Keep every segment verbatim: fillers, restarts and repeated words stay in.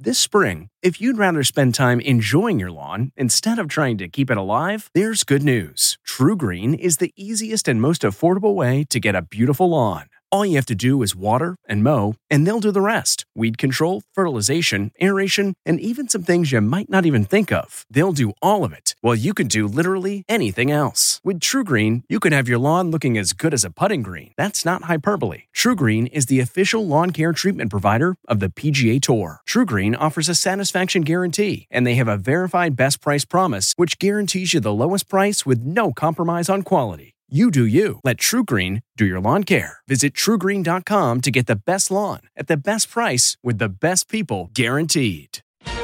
This spring, if you'd rather spend time enjoying your lawn instead of trying to keep it alive, there's good news. TruGreen is the easiest and most affordable way to get a beautiful lawn. All you have to do is water and mow, and they'll do the rest. Weed control, fertilization, aeration, and even some things you might not even think of. They'll do all of it, while you can do literally anything else. With TruGreen, you can have your lawn looking as good as a putting green. That's not hyperbole. TruGreen is the official lawn care treatment provider of the P G A Tour. TruGreen offers a satisfaction guarantee, and they have a verified best price promise, which guarantees you the lowest price with no compromise on quality. You do you. Let TruGreen do your lawn care. Visit True Green dot com to get the best lawn at the best price with the best people guaranteed.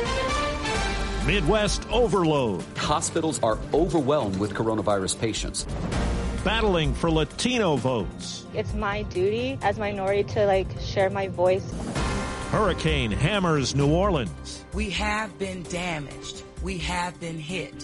Midwest overload. Hospitals are overwhelmed with coronavirus patients. Battling for Latino votes. It's my duty as a minority to like share my voice. Hurricane hammers New Orleans. We have been damaged. We have been hit.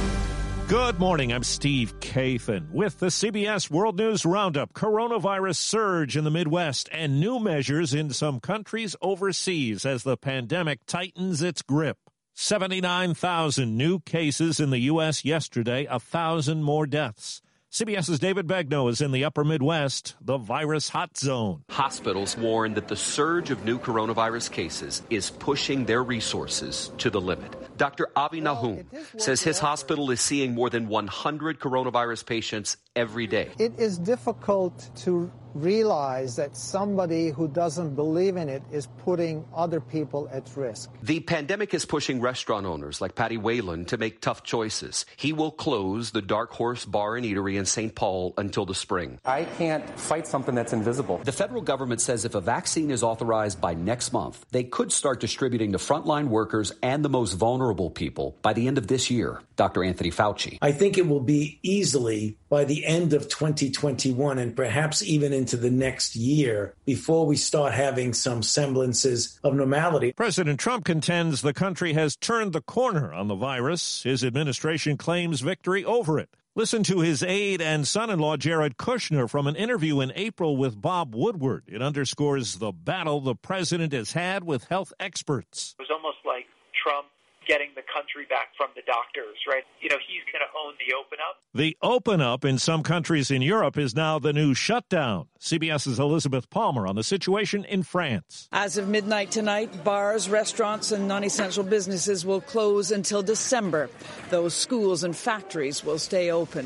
Good morning, I'm Steve Kathan with the C B S World News Roundup. Coronavirus surge in the Midwest and new measures in some countries overseas as the pandemic tightens its grip. seventy-nine thousand new cases in the U S yesterday, one thousand more deaths. CBS's David Begnaud is in the upper Midwest, the virus hot zone. Hospitals warn that the surge of new coronavirus cases is pushing their resources to the limit. Doctor Avi Nahum says his hospital is seeing more than one hundred coronavirus patients every day. It is difficult to realize that somebody who doesn't believe in it is putting other people at risk. The pandemic is pushing restaurant owners like Patty Whalen to make tough choices. He will close the Dark Horse Bar and Eatery in Saint Paul until the spring. I can't fight something that's invisible. The federal government says if a vaccine is authorized by next month, they could start distributing to frontline workers and the most vulnerable people by the end of this year. Doctor Anthony Fauci. I think it will be easily by the end of twenty twenty-one and perhaps even into the next year before we start having some semblances of normality. President Trump contends the country has turned the corner on the virus. His administration claims victory over it. Listen to his aide and son-in-law Jared Kushner from an interview in April with Bob Woodward. It underscores the battle the president has had with health experts. It was almost like Trump getting the country back from the doctors, right? You know, he's going to own the open up. The open up in some countries in Europe is now the new shutdown. CBS's Elizabeth Palmer on the situation in France. As of midnight tonight, bars, restaurants, and non-essential businesses will close until December. Those schools and factories will stay open.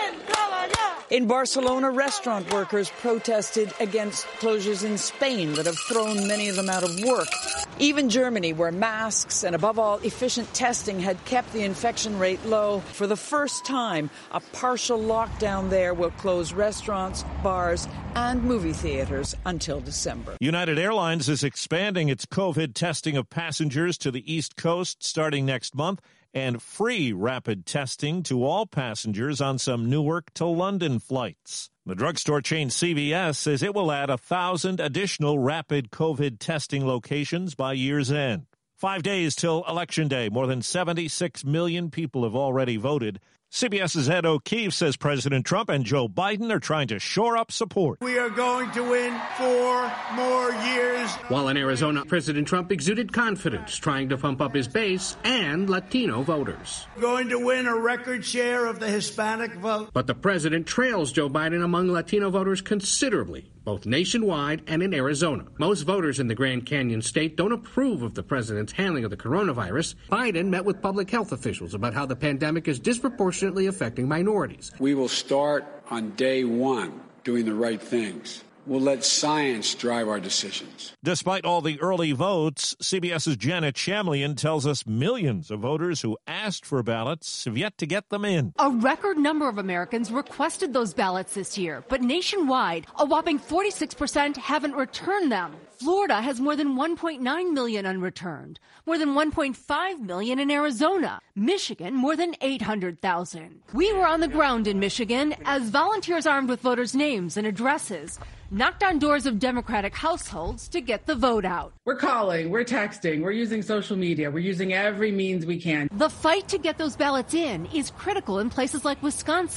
In Barcelona, restaurant workers protested against closures in Spain that have thrown many of them out of work. Even Germany, where masks and, above all, efficient testing had kept the infection rate low, for the first time, a partial lockdown there will close restaurants, bars, and movie theaters until December. United Airlines is expanding its COVID testing of passengers to the East Coast starting next month, and free rapid testing to all passengers on some Newark to London flights. The drugstore chain C V S says it will add a thousand additional rapid COVID testing locations by year's end. Five days till Election Day. More than seventy-six million people have already voted. CBS's Ed O'Keefe says President Trump and Joe Biden are trying to shore up support. We are going to win four more years. While in Arizona, President Trump exuded confidence, trying to pump up his base and Latino voters. Going to win a record share of the Hispanic vote. But the president trails Joe Biden among Latino voters considerably, both nationwide and in Arizona. Most voters in the Grand Canyon state don't approve of the president's handling of the coronavirus. Biden met with public health officials about how the pandemic is disproportionately affecting minorities. We will start on day one doing the right things. We'll let science drive our decisions. Despite all the early votes, CBS's Janet Shamlian tells us millions of voters who asked for ballots have yet to get them in. A record number of Americans requested those ballots this year, but nationwide, a whopping forty-six percent haven't returned them. Florida has more than one point nine million unreturned, more than one point five million in Arizona. Michigan, more than eight hundred thousand. We were on the ground in Michigan as volunteers armed with voters' names and addresses knocked on doors of Democratic households to get the vote out. We're calling, we're texting, we're using social media, we're using every means we can. The fight to get those ballots in is critical in places like Wisconsin,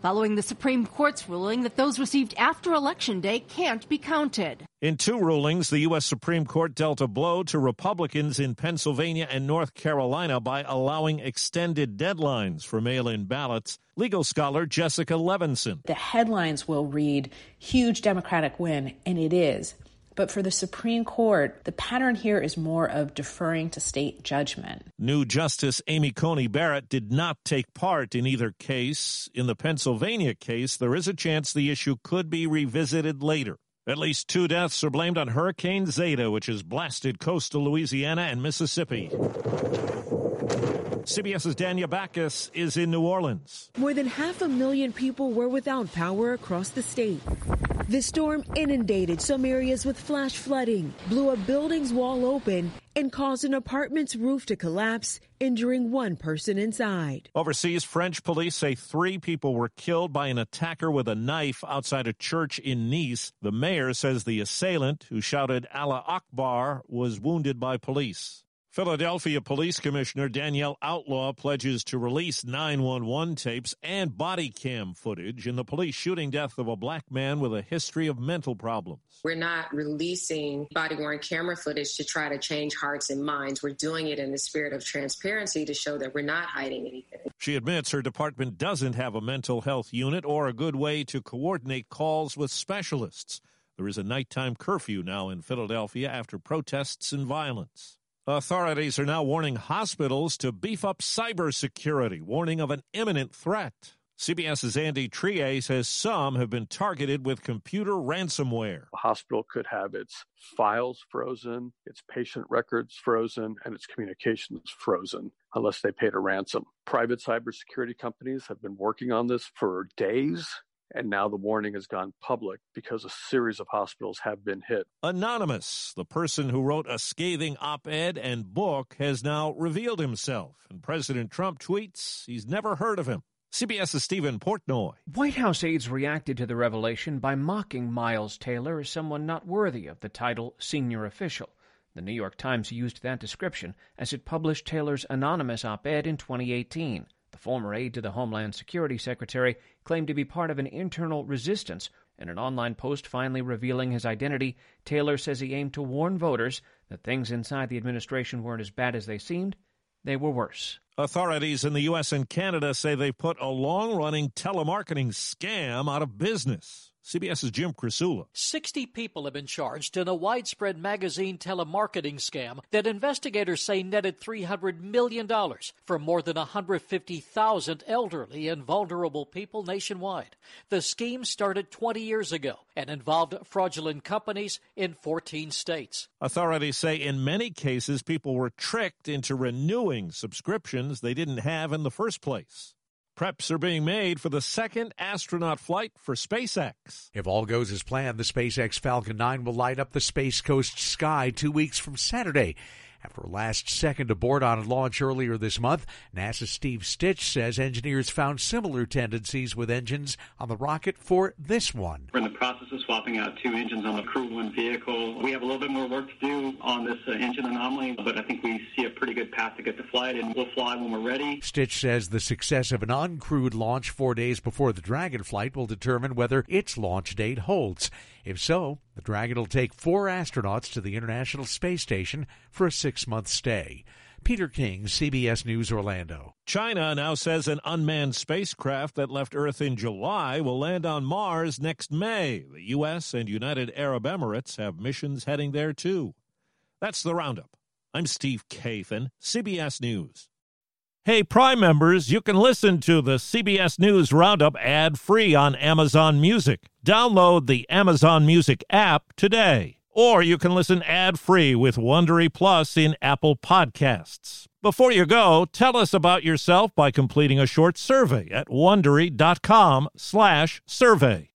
following the Supreme Court's ruling that those received after Election Day can't be counted. In two rulings, the U S. Supreme Court dealt a blow to Republicans in Pennsylvania and North Carolina by allowing extended deadlines for mail-in ballots. Legal scholar Jessica Levinson. The headlines will read, huge Democratic win, and it is. But for the Supreme Court, the pattern here is more of deferring to state judgment. New Justice Amy Coney Barrett did not take part in either case. In the Pennsylvania case, there is a chance the issue could be revisited later. At least two deaths are blamed on Hurricane Zeta, which has blasted coastal Louisiana and Mississippi. CBS's Dania Bacchus is in New Orleans. More than half a million people were without power across the state. The storm inundated some areas with flash flooding, blew a building's wall open, and caused an apartment's roof to collapse, injuring one person inside. Overseas, French police say three people were killed by an attacker with a knife outside a church in Nice. The mayor says the assailant, who shouted Allah Akbar, was wounded by police. Philadelphia Police Commissioner Danielle Outlaw pledges to release nine one one tapes and body cam footage in the police shooting death of a black man with a history of mental problems. We're not releasing body-worn camera footage to try to change hearts and minds. We're doing it in the spirit of transparency to show that we're not hiding anything. She admits her department doesn't have a mental health unit or a good way to coordinate calls with specialists. There is a nighttime curfew now in Philadelphia after protests and violence. Authorities are now warning hospitals to beef up cybersecurity, warning of an imminent threat. CBS's Andy Trier says some have been targeted with computer ransomware. A hospital could have its files frozen, its patient records frozen, and its communications frozen unless they paid a ransom. Private cybersecurity companies have been working on this for days. And now the warning has gone public because a series of hospitals have been hit. Anonymous, the person who wrote a scathing op-ed and book, has now revealed himself. And President Trump tweets he's never heard of him. CBS's Stephen Portnoy. White House aides reacted to the revelation by mocking Miles Taylor as someone not worthy of the title senior official. The New York Times used that description as it published Taylor's anonymous op-ed in twenty eighteen. The former aide to the Homeland Security Secretary claimed to be part of an internal resistance. In an online post finally revealing his identity, Taylor says he aimed to warn voters that things inside the administration weren't as bad as they seemed. They were worse. Authorities in the U S and Canada say they put a long-running telemarketing scam out of business. CBS's Jim Crisula. sixty people have been charged in a widespread magazine telemarketing scam that investigators say netted three hundred million dollars for more than one hundred fifty thousand elderly and vulnerable people nationwide. The scheme started twenty years ago and involved fraudulent companies in fourteen states. Authorities say in many cases people were tricked into renewing subscriptions they didn't have in the first place. Preps are being made for the second astronaut flight for SpaceX. If all goes as planned, the SpaceX Falcon nine will light up the Space Coast sky two weeks from Saturday. After a last-second abort on launch earlier this month, NASA's Steve Stitch says engineers found similar tendencies with engines on the rocket for this one. We're in the process of swapping out two engines on the Crew One vehicle. We have a little bit more work to do on this uh, engine anomaly, but I think we see a pretty good path to get to flight, and we'll fly when we're ready. Stitch says the success of an uncrewed launch four days before the Dragon flight will determine whether its launch date holds. If so, the Dragon will take four astronauts to the International Space Station for a six-month stay. Peter King, C B S News, Orlando. China now says an unmanned spacecraft that left Earth in July will land on Mars next May. The U S and United Arab Emirates have missions heading there, too. That's the Roundup. I'm Steve Kathan, C B S News. Hey, Prime members, you can listen to the C B S News Roundup ad-free on Amazon Music. Download the Amazon Music app today. Or you can listen ad-free with Wondery Plus in Apple Podcasts. Before you go, tell us about yourself by completing a short survey at Wondery dot com slash survey.